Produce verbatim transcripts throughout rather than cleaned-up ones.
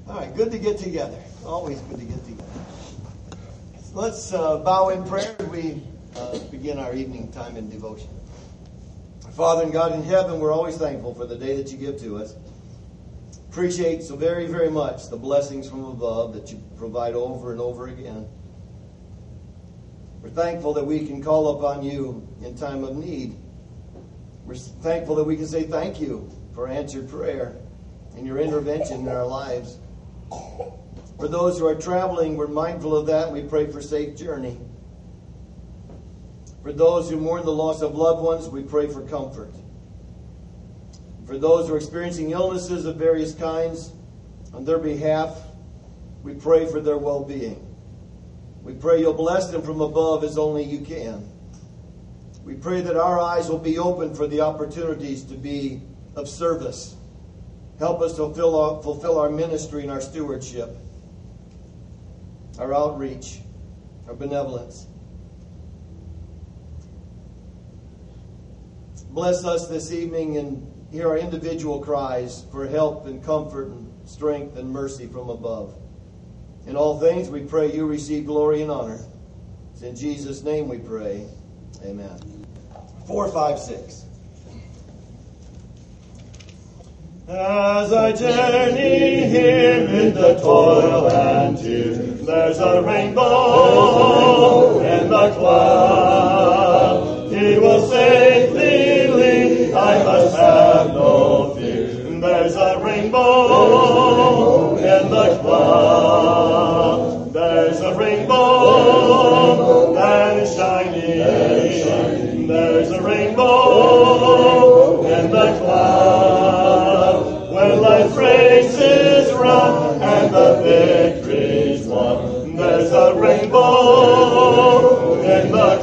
All right, good to get together. Always good to get together. Let's uh, bow in prayer as we uh, begin our evening time in devotion. Father and God in heaven, we're always thankful for the day that you give to us. Appreciate so very, very much the blessings from above that you provide over and over again. We're thankful that we can call upon you in time of need. We're thankful that we can say thank you for answered prayer and your intervention in our lives. For those who are traveling, we're mindful of that. We pray for safe journey. For those who mourn the loss of loved ones, we pray for comfort. For those who are experiencing illnesses of various kinds, on their behalf, we pray for their well-being. We pray you'll bless them from above as only you can. We pray that our eyes will be open for the opportunities to be of service. Help us to fulfill our, fulfill our ministry and our stewardship, our outreach, our benevolence. Bless us this evening and hear our individual cries for help and comfort and strength and mercy from above. In all things we pray you receive glory and honor. It's in Jesus' name we pray. Amen. Four, five, six. As I journey here in the toil and tear, there's a rainbow in the cloud. He will safely lead, I must have no fear. There's a rainbow in the cloud. There's a rainbow that is shining. There's a rainbow in the cloud. When life races round and the victory's won, there's a rainbow in the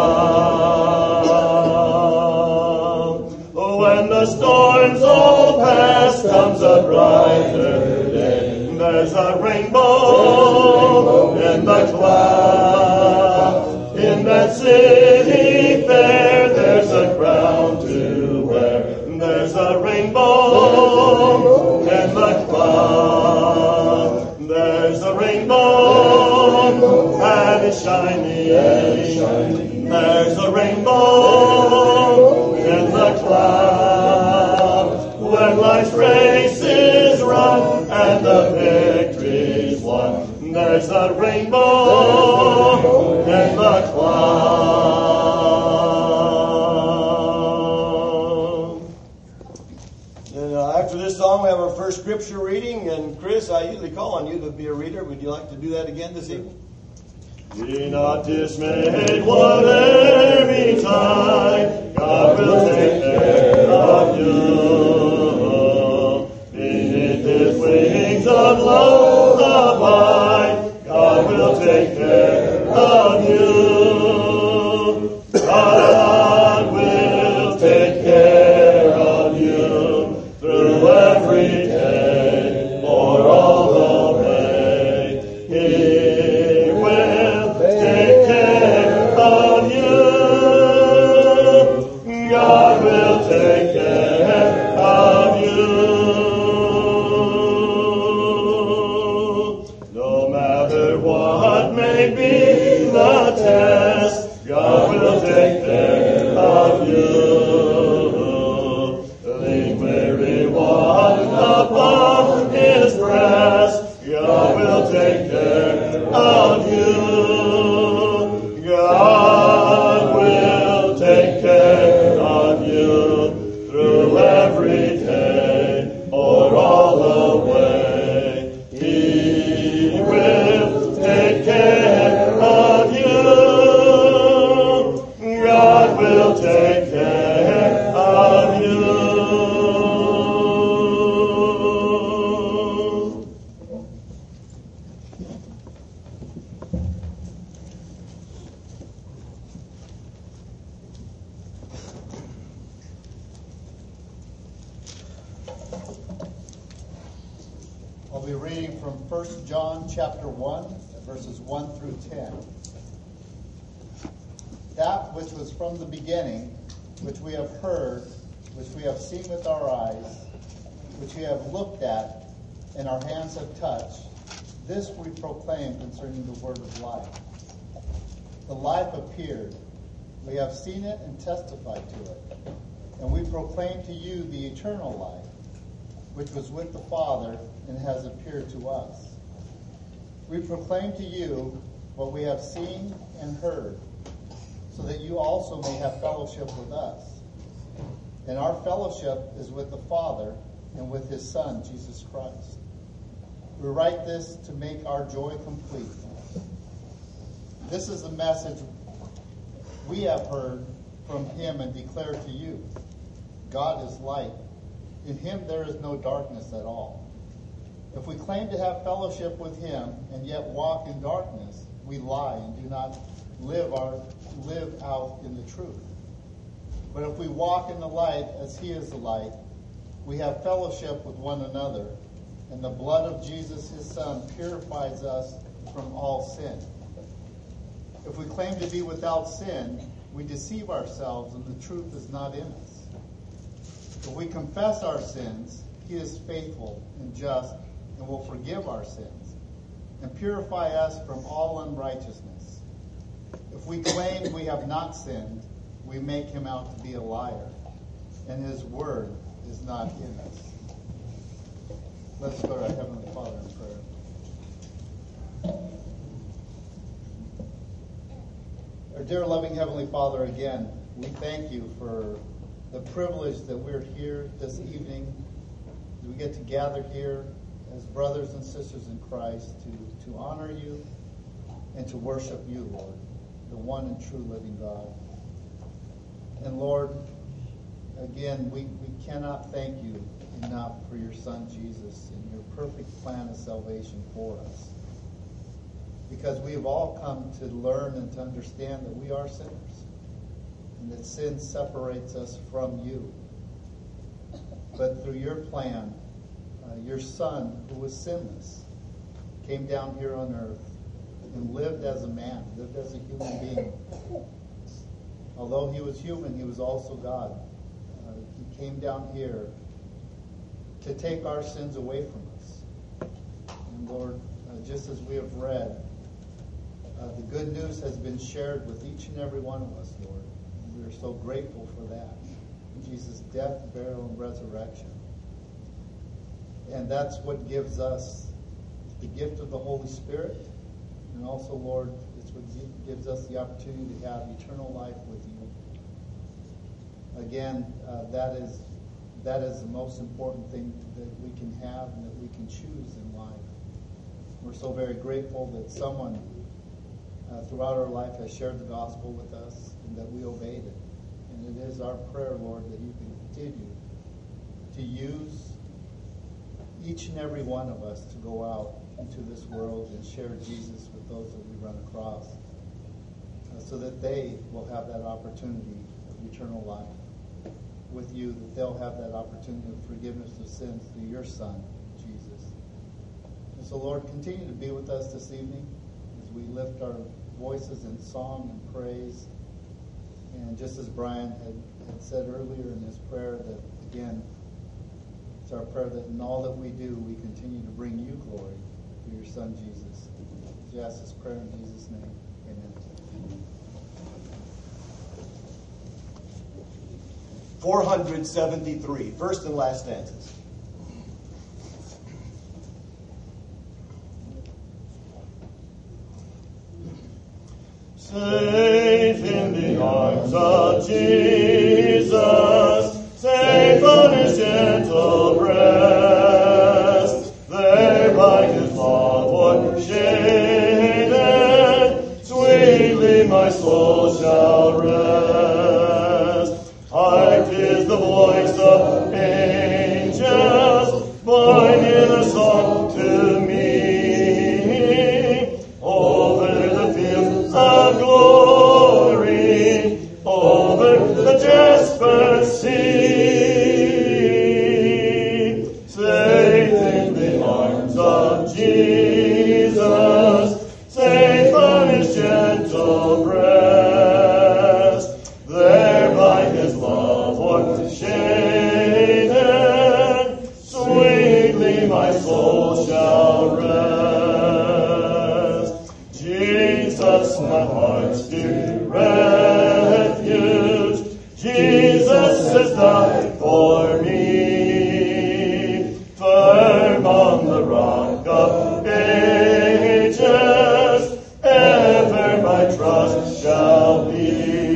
cloud. When the storms all pass, comes a brighter day. There's a rainbow in the cloud. In that city fair, there's a crown to wear. There's a rainbow in the cloud. There's a rainbow that is shining. There's a rainbow in the cloud. When life's race is run and the victory's won, there's a rainbow in the cloud. And uh, after this song, we have our first scripture reading. And Chris, I usually call on you to be a reader. Would you like to do that again this evening? Be not dismayed, whatever betide, God will take care of you. Beneath His wings of love abide, God will take care of you. God will take care of you through every day, for all the way. He God will take care of you. No matter what may be the test, God will take care of you. Lean weary one upon His breast, God will take care of you. God will take care of you through every day or all the way. He will take care of you. God will take care of you. I'll be reading from First John chapter one, verses one through ten. That which was from the beginning, which we have heard, which we have seen with our eyes, which we have looked at, and our hands have touched, this we proclaim concerning the word of life. The life appeared. We have seen it and testified to it. And we proclaim to you the eternal life, which was with the Father and has appeared to us. We proclaim to you what we have seen and heard, so that you also may have fellowship with us. And our fellowship is with the Father and with his Son, Jesus Christ. We write this to make our joy complete. This is the message we have heard from him and declare to you. God is light. In him there is no darkness at all. If we claim to have fellowship with him and yet walk in darkness, we lie and do not live our live out in the truth. But if we walk in the light as he is the light, we have fellowship with one another, and the blood of Jesus, his Son, purifies us from all sin. If we claim to be without sin, we deceive ourselves and the truth is not in us. If we confess our sins, he is faithful and just and will forgive our sins and purify us from all unrighteousness. If we claim we have not sinned, we make him out to be a liar, and his word is not in us. Let's go to our Heavenly Father in prayer. Our dear loving Heavenly Father, again, we thank you for the privilege that we're here this evening. We get to gather here as brothers and sisters in Christ to, to honor you and to worship you, Lord, the one and true living God. And Lord, again, we, we cannot thank you enough for your Son Jesus and your perfect plan of salvation for us. Because we have all come to learn and to understand that we are sinners and that sin separates us from you. But through your plan, uh, your Son, who was sinless, came down here on earth and lived as a man, lived as a human being. Although he was human, he was also God. Uh, he came down here to take our sins away from us. And Lord, uh, just as we have read, uh, the good news has been shared with each and every one of us, Lord. And we are so grateful for that. Jesus' death, burial, and resurrection. And that's what gives us the gift of the Holy Spirit. And also, Lord, it's what gives us the opportunity to have eternal life with you. Again, uh, that is that is the most important thing that we can have and that we can choose in life. We're so very grateful that someone uh, throughout our life has shared the gospel with us and that we obeyed it. And it is our prayer, Lord, that you can continue to use each and every one of us to go out into this world and share Jesus with those that we run across, uh, so that they will have that opportunity of eternal life with you, that they'll have that opportunity of forgiveness of sins through your Son, Jesus. And so, Lord, continue to be with us this evening as we lift our voices in song and praise. And just as Brian had, had said earlier in his prayer, that, again, it's our prayer that in all that we do, we continue to bring you glory through your Son, Jesus. We ask this prayer in Jesus' name. Amen. four hundred seventy-three, first and last stanzas. Safe in the arms of Jesus, safe on his gentle breast, there by his love shaded, sweetly my soul shall rest. Hark is the voice of angels, mine in a song to me, over the fields of glory, over the jasper sea. Safe in the arms of Jesus, safe on his gentle breast, there by his love o'ershaded, sweetly my soul shall rest. Jesus, my heart's dear refuge, Jesus has died for me. Firm on the rock of ages, ever my trust shall be.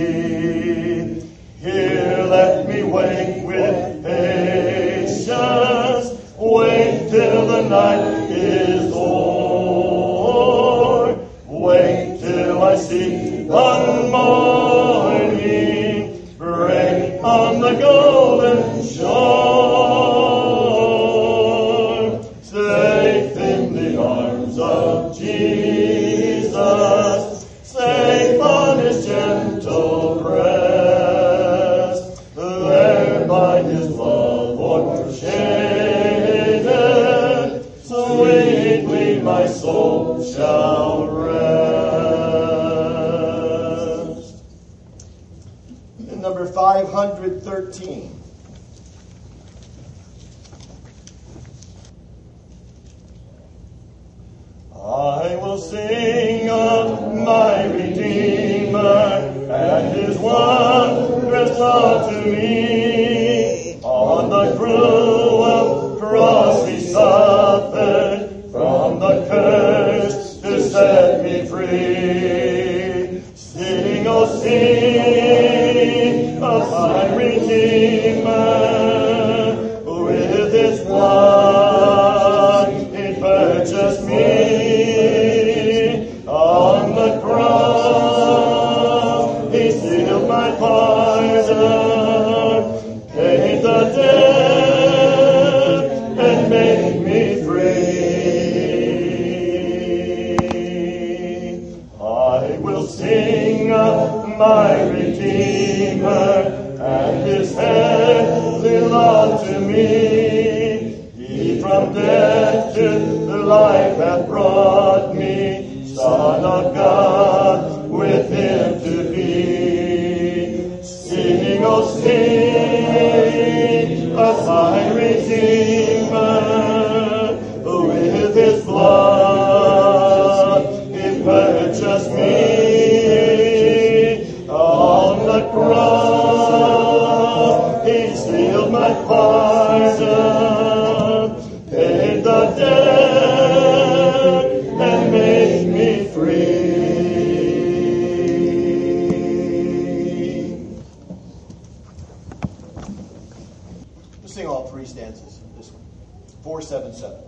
Here let me wait with patience, wait till the night is o'er, wait till I see the morning break on the golden shore. Safe in the arms of Jesus, safe on his gentle breast, there by his love o'ershaded, sweetly my soul shall rest. And number five hundred thirteen. I will sing of my Redeemer and his wondrous love to me. On the cruel cross he suffered, from the curse to set me free. Sing, oh sing of my Redeemer, with his blood he purchased me. On the cross he sealed my pardon, paid the debt and made me free. I will sing of my Redeemer and his heavenly love to me. He from death to life hath brought me, Son of God, with him to be. Sing, oh sing of my Redeemer, with his blood he purchased me. On the cross he sealed my pardon, paid the debt and made me free. Let's sing all three stanzas of this one. four seven seven.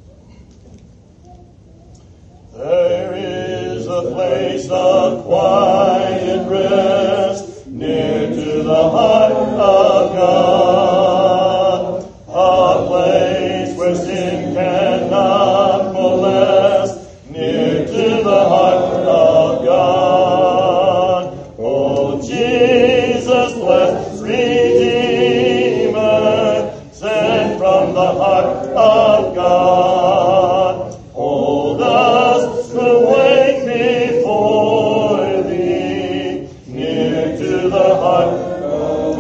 There is a place of quiet rest, near to the heart of God, a place where sin cannot molest, near to the heart of God. Oh, Jesus, blessed Redeemer, sent from the heart of God, hold us to wait before thee, near to the heart of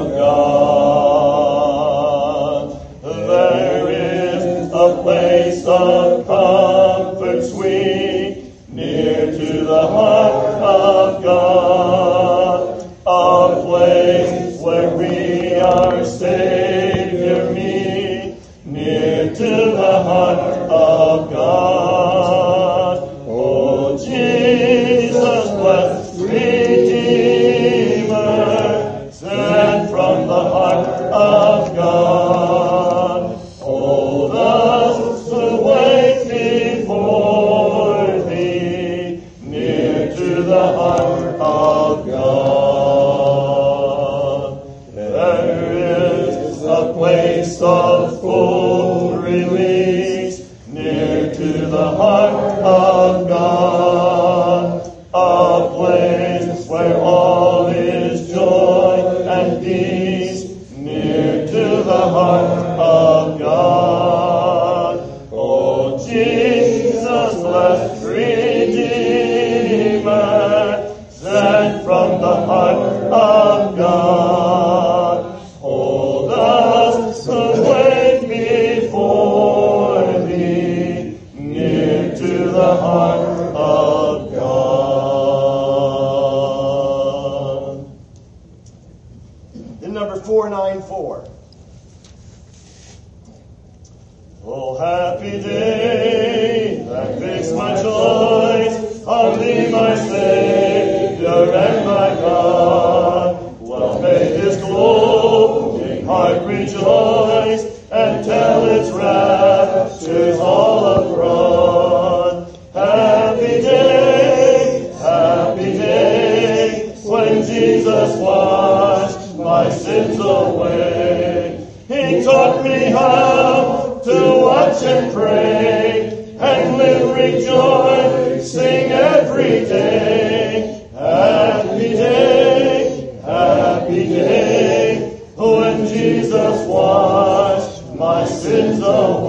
God. There is a place of comfort sweet, near to the heart of God, a place where we our Savior meet, near to the heart of God. Oh, Jesus, blessed Redeemer, sent from the heart of God, hold us to wait before thee, near to the heart of God. There is a place of full release, near to the heart of God, a place where all is joy and peace, near to the heart of God. Oh, Jesus, blessed Redeemer, sent from the heart of God, hold us to wait before thee, rejoicing every day. Happy day, happy day, when Jesus washed my sins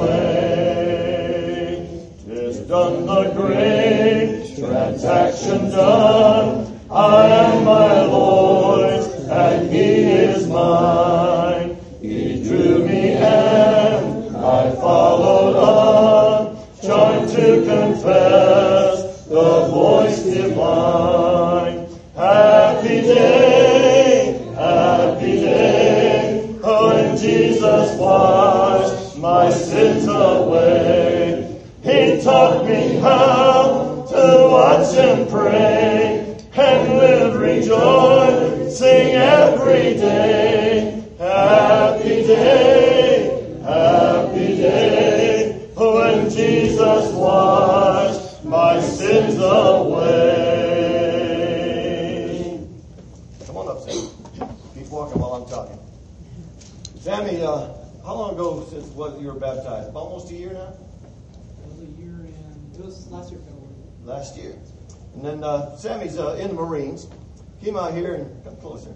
away. 'Tis done, the great transaction done. I am my Lord's, and He is mine. He drew me and I followed on, joined to confess the voice divine. Happy day, happy day, when Jesus washed my sins away. He taught me how to watch and pray, and live rejoicing every day. Happy day, happy day, when Jesus washed my sins away. Come on up, Sammy. Keep walking while I'm talking. Sammy, uh, how long ago since what you were baptized? Almost a year now? It was a year and it was last year February. Last year. And then uh, Sammy's uh, in the Marines. Came out here and come closer.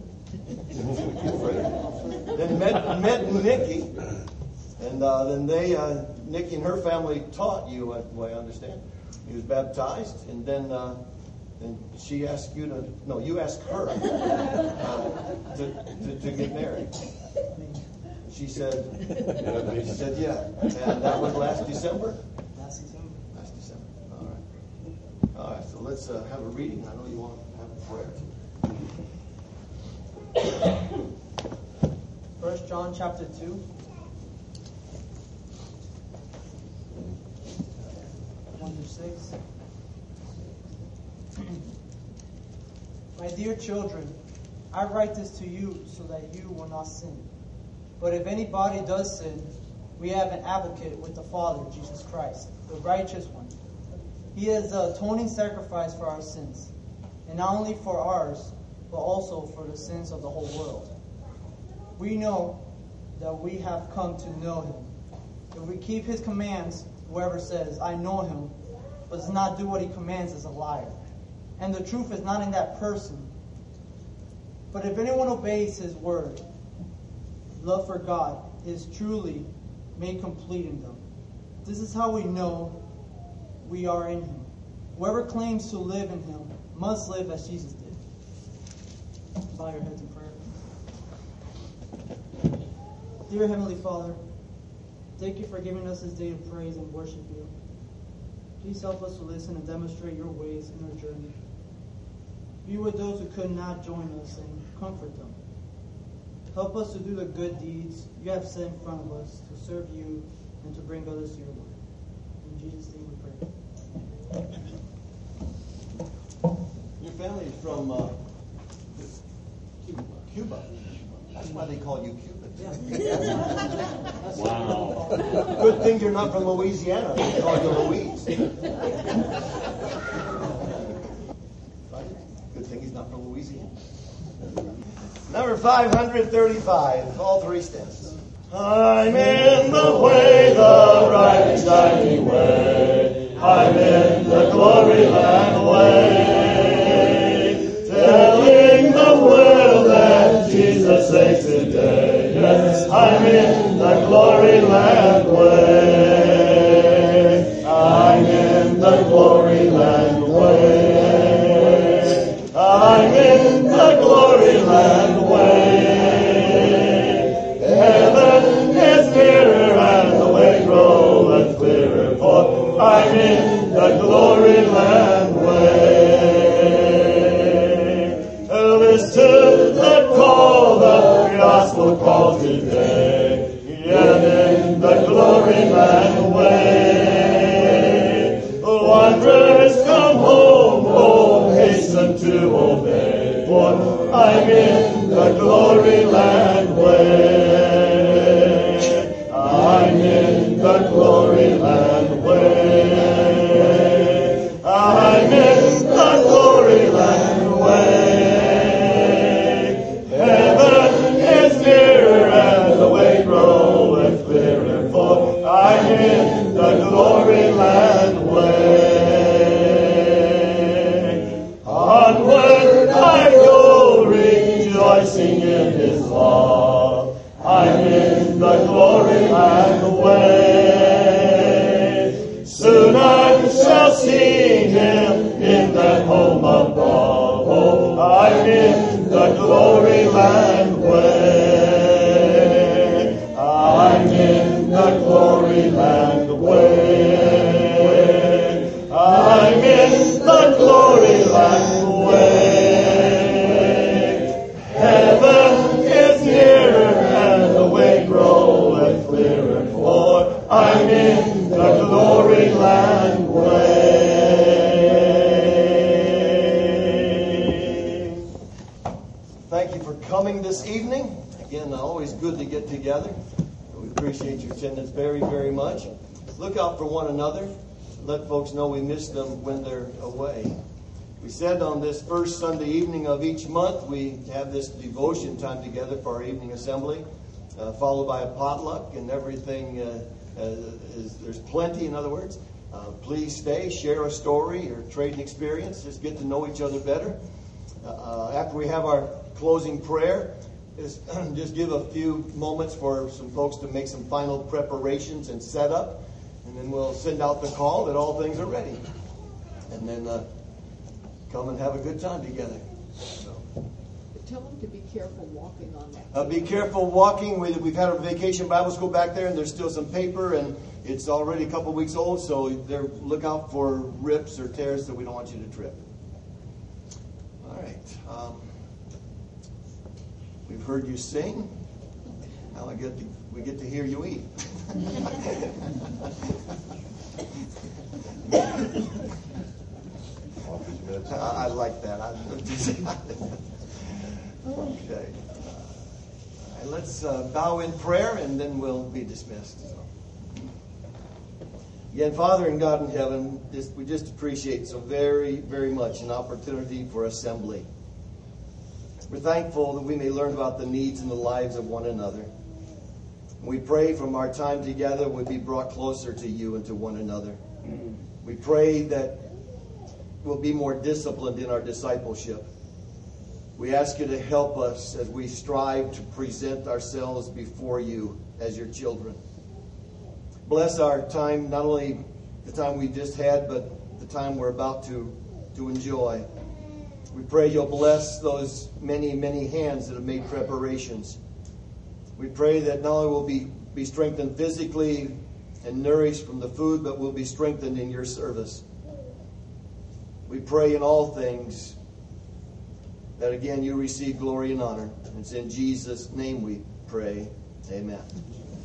Then met met Nikki, and uh, then they uh, Nikki and her family taught you, uh, the way I understand. He was baptized, and then uh, and she asked you to no, you asked her uh, to, to to get married. She said she said yeah, and that was last December. Last December. Last December. All right. All right. So let's uh, have a reading. I know you want to have a prayer too. First John chapter two. One through six. My dear children, I write this to you so that you will not sin. But if anybody does sin, we have an advocate with the Father, Jesus Christ, the righteous one. He is the atoning sacrifice for our sins, and not only for ours, but also for the sins of the whole world. We know that we have come to know Him. If we keep His commands, whoever says, I know Him, but does not do what He commands is a liar. And the truth is not in that person. But if anyone obeys His word, love for God is truly made complete in them. This is how we know we are in Him. Whoever claims to live in Him must live as Jesus did. Bow your heads in prayer. Dear Heavenly Father, thank you for giving us this day to praise and worship you. Please help us to listen and demonstrate your ways in our journey. Be with those who could not join us and comfort them. Help us to do the good deeds you have set in front of us, to serve you and to bring others to your word. In Jesus' name we pray. Your family is from uh, Cuba. That's why they call you Cuban. Wow. Good thing you're not from Louisiana. They call you Louise. Good thing he's not from Louisiana. Number five hundred thirty-five. All three stanzas. I'm in the way, the right shining way. I'm in the glory land way. Telling the world that Jesus saves today. Yes, I'm in the glory land way. I'm in the glory land way. I'm in the glory land way. Heaven is nearer and the way groweth clearer, for I'm in the glory land way. Listen the call, the gospel call today, and in the glory land way. Wanderers come home, oh, hasten to obey, for I'm in the glory land way. I'm in the glory land way. I'm and shall see him in that home above. Oh, I'm in the glory land way. I'm in the glory land way. I'm in the glory land way. Heaven is nearer and the way groweth clearer, for I'm in the glory land way. Thank you for coming this evening. Again, always good to get together. We appreciate your attendance very, very much. Look out for one another. Let folks know we miss them when they're away. We said on this first Sunday evening of each month, we have this devotion time together for our evening assembly, uh, followed by a potluck, and everything uh, uh, is, there's plenty, in other words. Uh, please stay, share a story or trade an experience. Just get to know each other better. Uh, after we have our closing prayer, is just give a few moments for some folks to make some final preparations and set up, and then we'll send out the call that all things are ready. And then uh, come and have a good time together. So. Tell them to be careful walking on that. Uh, be careful walking. We, we've had our vacation Bible school back there, and there's still some paper, and it's already a couple weeks old, so there, look out for rips or tears, so we don't want you to trip. All right. Um, we've heard you sing. Now I get to, we get to hear you eat. I, I like that. I, okay. All right, let's uh, bow in prayer, and then we'll be dismissed. So. Again, Father and God in heaven, just, we just appreciate so very, very much an opportunity for assembly. We're thankful that we may learn about the needs and the lives of one another. We pray from our time together we'll be brought closer to you and to one another. We pray that we'll be more disciplined in our discipleship. We ask you to help us as we strive to present ourselves before you as your children. Bless our time, not only the time we just had, but the time we're about to, to enjoy. We pray you'll bless those many, many hands that have made preparations. We pray that not only will we be strengthened physically and nourished from the food, but we'll be strengthened in your service. We pray in all things that, again, you receive glory and honor. It's in Jesus' name we pray. Amen.